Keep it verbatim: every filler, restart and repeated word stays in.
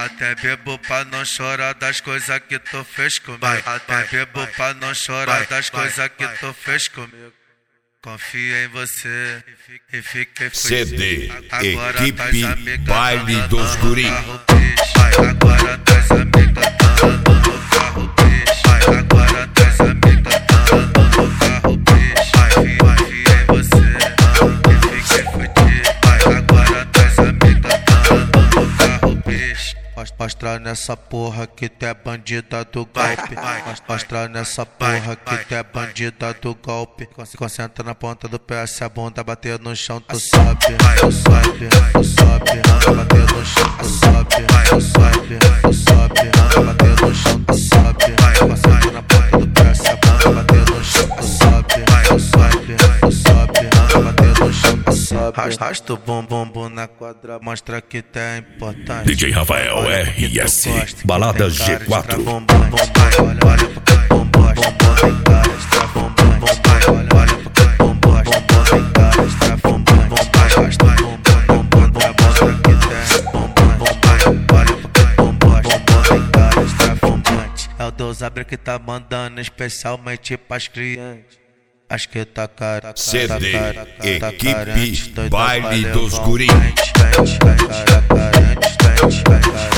Até bebo pra não chorar das coisas que tu fez comigo. Até bebo pra não chorar das coisas que tu fez comigo. Confio em você e fiquei feliz. C D, agora equipe Baile dos Guri. Agora das amigas dando no carro, bicho. Agora das amigas dando no carro, bicho. Confio em você e fiquei fudido. Agora das amigas dando no carro, bicho. Mostra nessa porra que tu é bandida do golpe. Mostra nessa porra que tu é bandida do golpe. Concentra na ponta do pé, se a bunda bater no chão, tu sobe, tu sobe, tu sobe. Bater no chão, tu sobe, tu sobe, tu sobe. Bater no chão, tu sobe. Concentra na ponta do pé, se a bunda bater no chão, tu sobe, tu sobe, tu sobe. Bater no chão, tu sobe. Arrasta o bumbum na quadra, mostra que tu é importante. D J Rafael R S, Balada G quatro. É o Deus abre que tá mandando especialmente pras crianças. Acho que tá cara, C D, tá equipe Baile dos Guri. Cara, carente, carente, carente, carente.